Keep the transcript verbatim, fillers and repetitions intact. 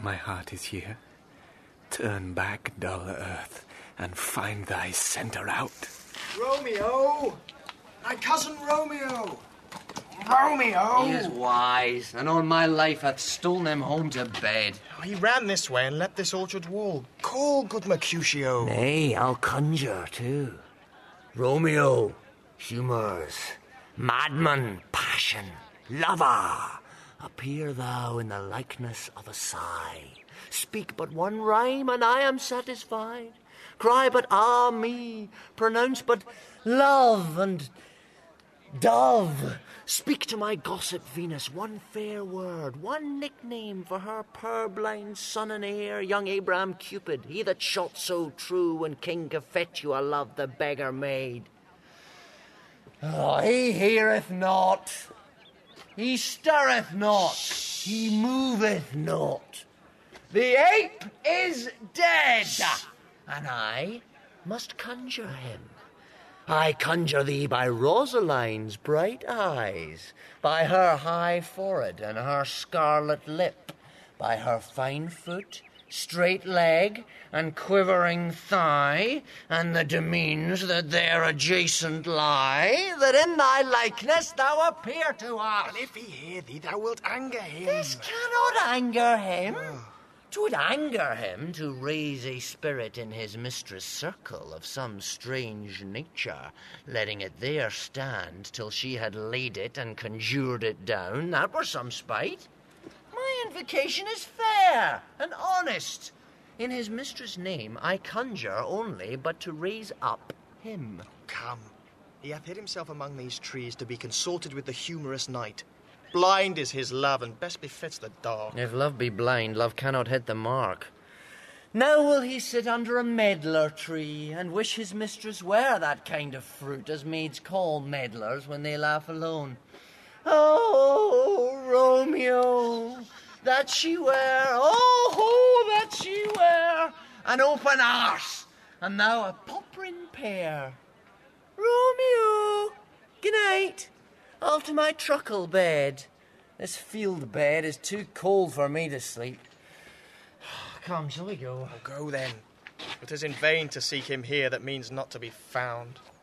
my heart is here. Turn back, dull earth, and find thy centre out. Romeo! My cousin Romeo! Romeo! He is wise, and on my life hath stolen him home to bed. He ran this way and leapt this orchard wall. Call, good Mercutio. Nay, I'll conjure too. Romeo, humours, madman, passion, lover, appear thou in the likeness of a sigh. Speak but one rhyme, and I am satisfied. Cry but ah me, pronounce but love and dove. Speak to my gossip Venus one fair word, one nickname for her purblind son and heir, young Abraham Cupid, he that shot so true when King Cophetua loved the beggar maid. Oh, he heareth not, he stirreth not, he moveth not. The ape is dead, and I must conjure him. I conjure thee by Rosaline's bright eyes, by her high forehead and her scarlet lip, by her fine foot, straight leg, and quivering thigh, and the demesnes that there adjacent lie, that in thy likeness thou appear to us. And if he hear thee, thou wilt anger him. This cannot anger him. 'Twould anger him to raise a spirit in his mistress' circle of some strange nature, letting it there stand till she had laid it and conjured it down. That were some spite. My invocation is fair and honest. In his mistress' name I conjure only but to raise up him. Come, he hath hid himself among these trees to be consorted with the humorous night. Blind is his love, and best befits the dark. If love be blind, love cannot hit the mark. Now will he sit under a medlar tree, and wish his mistress were that kind of fruit as maids call medlars when they laugh alone. Oh, Romeo, that she were, oh, that she were an open arse, and thou a popperin pear. Romeo, good night. Off to my truckle bed. This field bed is too cold for me to sleep. Come, shall we go? Oh, go then. It is in vain to seek him here that means not to be found.